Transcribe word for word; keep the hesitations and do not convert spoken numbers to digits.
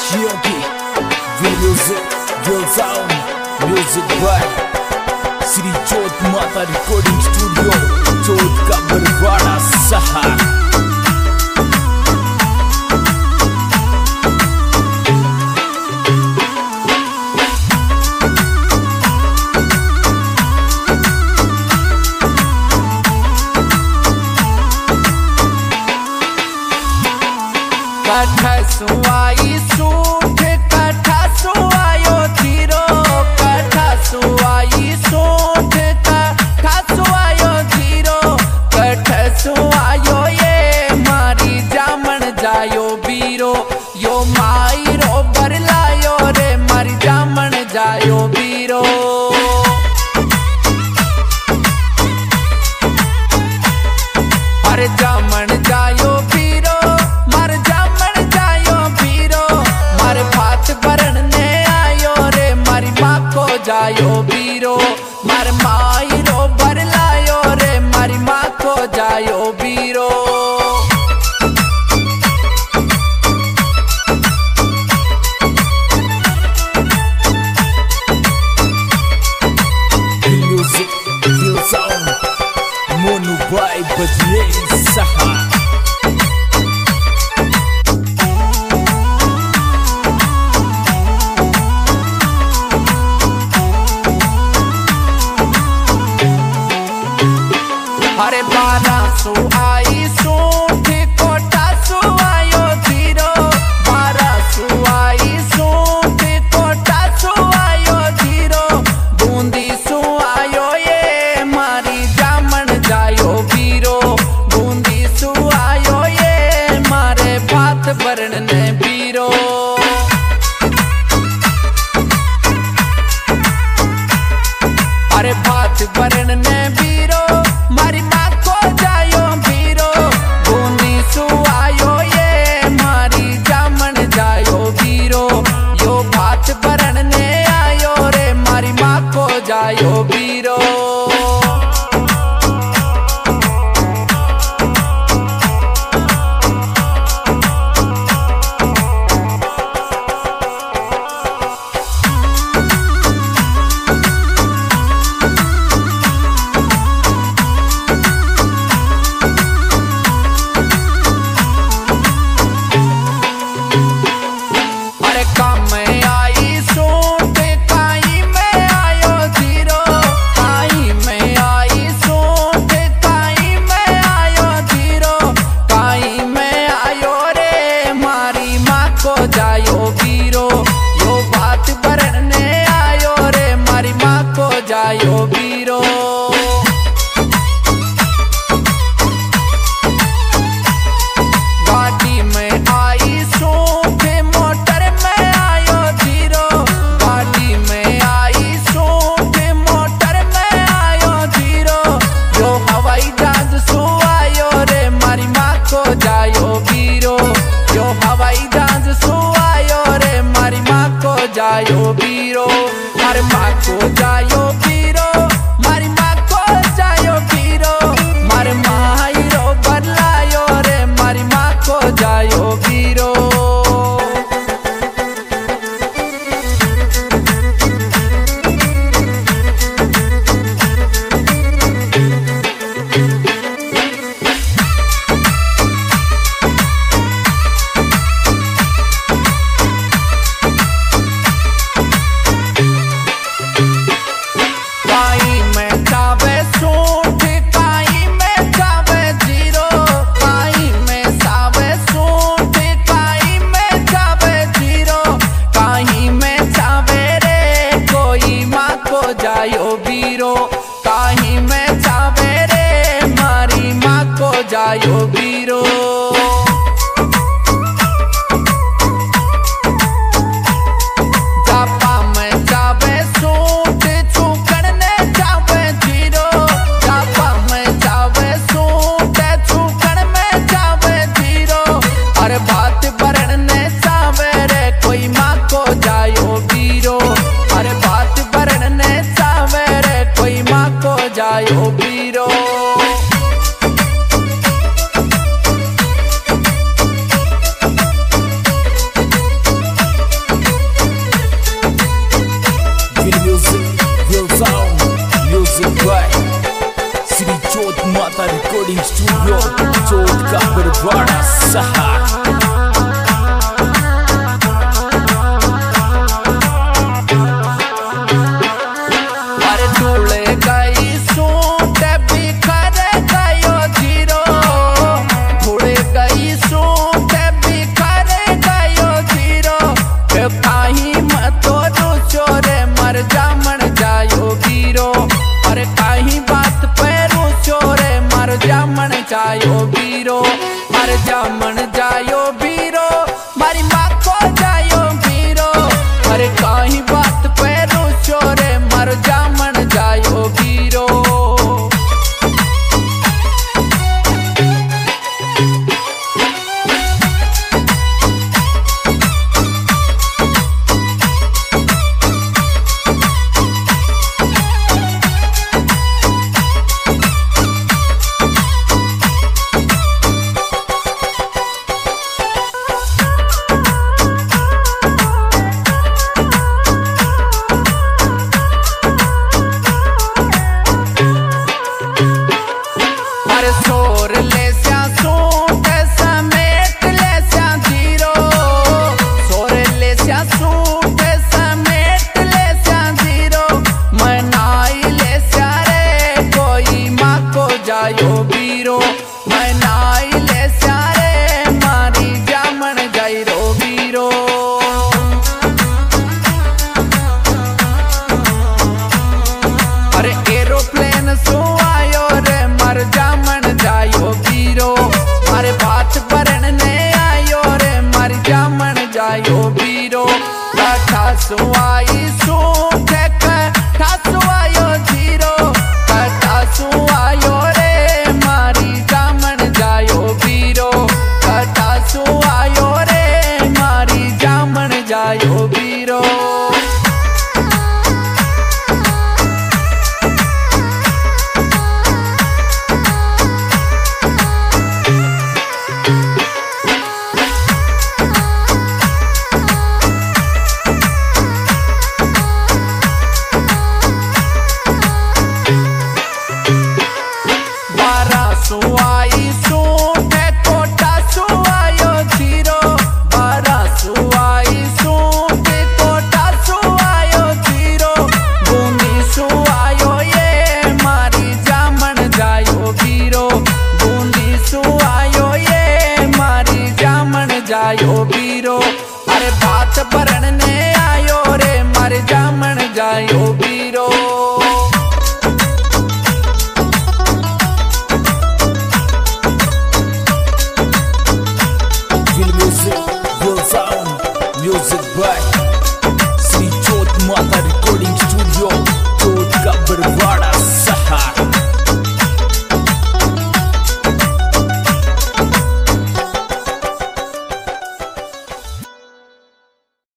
Yogi, Will Music, Will Sound, Music by Sri Jodh Mata Recording Studio, Jodh का बरवाड़ा सहार। कठ सुवाई suit कठ सुवायो धीरो कठ सुवाई suit कठ सुवायो धीरो कठ सुवायो ये मारी जामन जायो बीरो यो माई रो बरलायो रे मारी जामन जायो बीरो। अरे जामन जायो बीरो मार जामन जायो बीरो मारे भात भरने आयो रे मारी माँ को जायो बीरो मार माई रो भर लायो रे मारी माँ को जायो बीरो। Music, Will Sound, Monu by Bajrang Sahar। अरे बारह सौ आई सूठ कोटा सौ आयो धीरो बारह सौ आई सूठ कोटा सौ आयो धीरो बूंदी सौ आयो ये मारी जामन जायो बीरो बूंदी सौ आयो ये मारे भात भरने बीरो। अरे भात भरने बीरो मारी माँ को जायो बीरो बूंदी सु आयो ये मारी जामन जायो बीरो यो भात भरने आयो रे मारी माँ को जायो बीरो। जायो बीरो यो बात भरने आयो रे मारी माँ को जायो बीरो। गाड़ी में आई सूठ मोटर में आयो धीरो गाड़ी में आई सूठ मोटर में आयो धीरो यो हवाई जहाज सु आयो रे मारी माँ को जायो बीरो यो हवाई जहाज सु आयो रे मारी माँ को जायो बीरो। हर माँ को जायो बीरो मारी माँ को जायो बीरो मारे माई रो बदलायो रे मारी माँ को जायो बीरो। काई में सावे सहा। जायो बीरो मर जामन जायो बीरो मारी माँ को जायो बीरो अरे कहीं बात पे रुचो रे मर जामन जायो बीरो। जायो बीरो मैं नाई ले सारे मारी जामन जाई रो बीरो। अरे एरोप्लेन सो आयो रे मर जामन जायो बीरो अरे बात भरन ने आयो रे मर जामन जायो बीरो। ठासु आई सू ठेक ठासु आयो जीरो ठासु आयो जायो बीरो। बारह सौ आई सू कोटा सु आयो जीरो बारह सौ आई जायो बीरो अरे बात भरन ने आयो रे मर जामन जायो बीरो। Feel music, feel sound, music by